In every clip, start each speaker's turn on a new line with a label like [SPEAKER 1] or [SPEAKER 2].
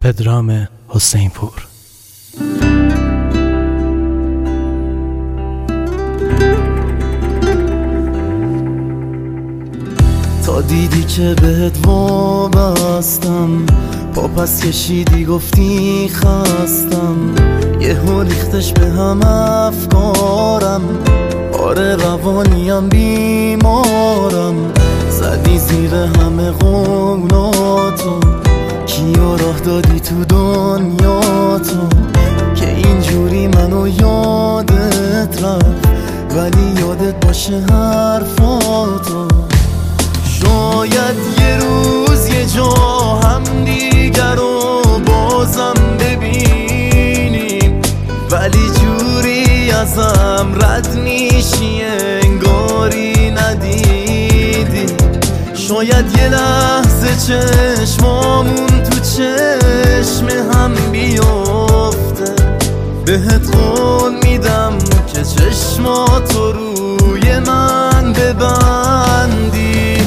[SPEAKER 1] پدرام حسینپور.
[SPEAKER 2] تا دیدی که بهت وابستم، پا پس کشیدی گفتی خستم، یهو ریختش به هم افکارم، آره روانیم بیمارم، زدی زیر همه قولاتو، کیا راه دادی تو دنیا تو که اینجوری منو یادت رفت، ولی یادت باشه حرفاتو. شاید یه روز یه جا هم دیگر رو بازم ببینیم، ولی جوری ازم رد میشی انگاری ندیدی. شاید یه لحظه چشمامون تو چشم هم بیفته، بهت قول میدم که چشماتو روی من ببندی.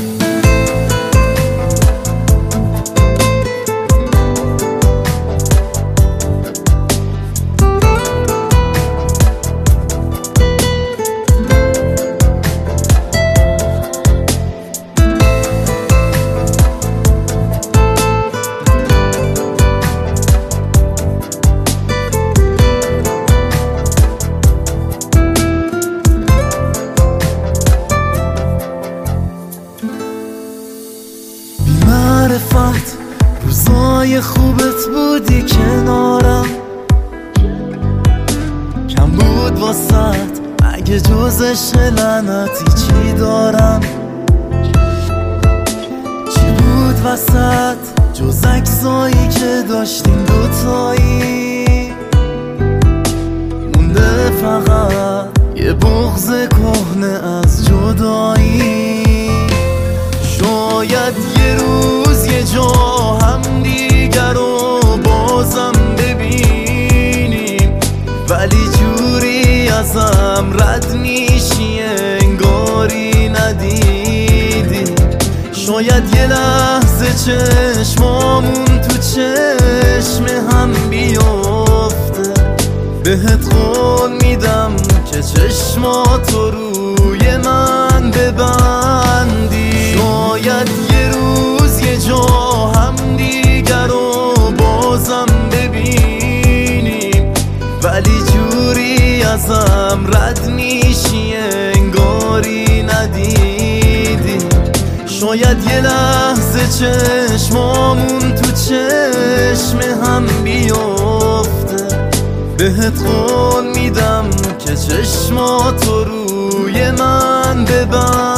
[SPEAKER 2] معرفت روزای خوبت بودی کنارم، کم بود واسط اگه جز عشق لعنتی چی دارم. چی بود وسط جز عکسایی که داشتیم دوتایی، مونده فقط یه بغض کهنه از جدایی. شاید یه روز یه جا هم دیگر رو بازم ببینیم، ولی جوری ازم رد میشی انگاری ندیدی. شاید یه لحظه چشمامون تو چشم هم بیفته، بهت قول میدم که چشماتو روی من ببندی. شاید یه روز یه جا هم دیگر رو بازم ببینیم، ولی جوری ازم رد میشی انگاری ندیدی. شاید یه لحظه چشمامون تو چشم هم بیفته، بهت قول میدم که چشماتو روی من ببند.